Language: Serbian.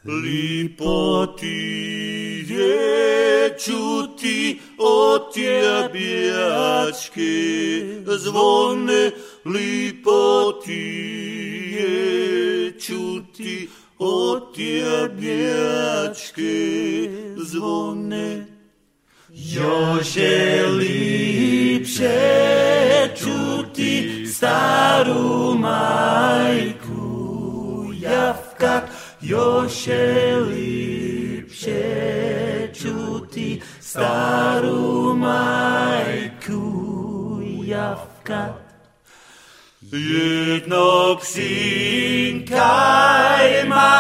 Lipoty je čuti od tjabiačke zvone, lipoty je čuti od tjabiačke zvone. Jože lipše čuti staru majku javkat, Jože lipše čuti staru majku javkat. Jednog sinka ima